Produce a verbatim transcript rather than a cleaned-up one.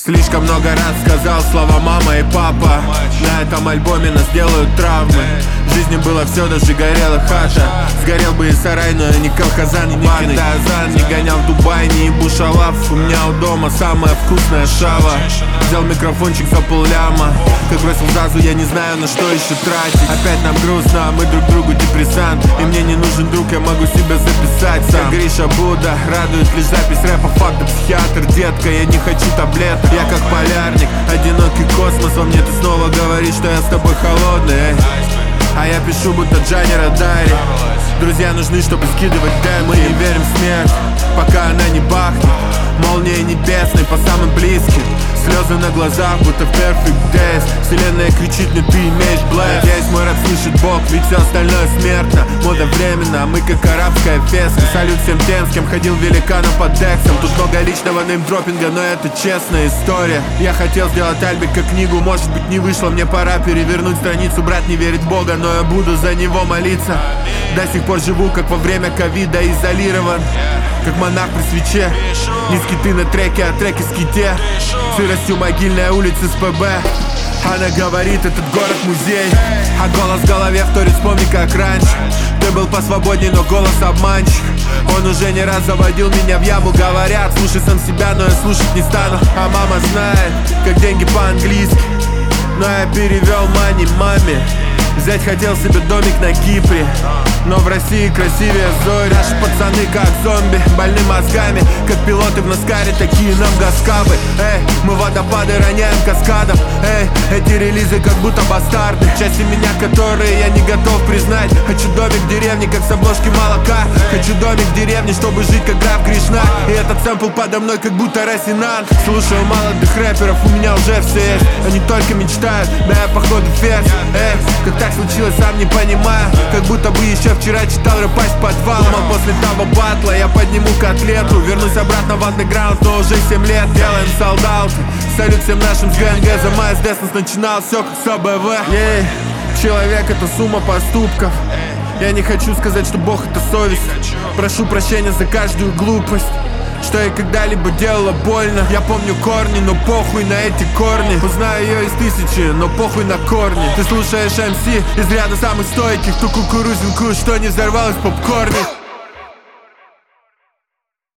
Слишком много раз сказал слова мама и папа. На этом альбоме нас делают травмы. В жизни было все, даже горела хата. Сгорел бы и сарай, но я не колхозан, не Никиной Азан. Не гонял в Дубай, не ебу шалав. У меня у дома самая вкусная шава. Взял микрофончик за полляма. Как бросил зазу, я не знаю, на что еще тратить. Опять нам грустно, а мы друг другу депрессант. И мне не нужен друг, я могу себя записать сам. Гриша Будда, радует лишь запись рэпа. Факт, психиатр, детка, я не хочу таблет. Я как полярник, одинокий космос. Во мне ты снова говоришь, что я с тобой холодный, эй. А я пишу, будто Джани Родари. Друзья нужны, чтобы скидывать дем. Мы не верим в смерть, пока она не бахнет. Молния небесной по самым близким. Слезы на глазах, будто в perfect days. Вселенная кричит мне, ты имеешь блэк. Здесь мой рэп слышит Бог, ведь все остальное смертно. Мода временно, а мы как арабская феска. Салют всем тем, с кем ходил великаном под дексом. Тут много личного неймдропинга, но это честная история. Я хотел сделать альбик как книгу, может быть не вышло. Мне пора перевернуть страницу, брат не верит в Бога, но я буду за него молиться. До сих пор живу, как во время ковида, изолирован, как монах при свече. Не скиты на треке, а треки в ските. Сыростью могильная улица с ПБ. Она говорит, этот город музей. А голос в голове вторит, вспомни как раньше. Ты был посвободней, но голос обманщик. Он уже не раз заводил меня в яму. Говорят, слушай сам себя, но я слушать не стану. А мама знает, как деньги по-английски. Но я перевел мани маме. Взять хотел себе домик на Кипре, но в России красивее зори. Наши пацаны как зомби, больны мозгами, как пилоты в Наскаре, такие нам гаскабы. Эй, мы водопады роняем каскадом. Эй, эти релизы как будто бастарды. Части меня, которые я не готов признать. Хочу домик в деревне, как с обложки молока. Хочу домик в деревне, чтобы жить как граф Кришна. И этот сэмпл подо мной, как будто Росинант. Слушаю молодых рэперов, у меня уже все есть. Они только мечтают, да я походу ферзь. Эй, как так случилось, сам не понимаю. Как будто бы еще вчера читал рэпасть в подвал. Думал, после того батла я подниму котлету. Вернусь обратно в андеграунд, но уже семь лет. Делаем солдаты, салют всем нашим с ГНГ. За Майс Деснес начинал все как с АБВ. Ей, человек это сумма поступков. Я не хочу сказать, что Бог это совесть. Прошу прощения за каждую глупость, что я когда-либо делала больно. Я помню корни, но похуй на эти корни. Узнаю ее из тысячи, но похуй на корни. Ты слушаешь эм си из ряда самых стойких. Ту кукурузинку, что не взорвалась в попкорне.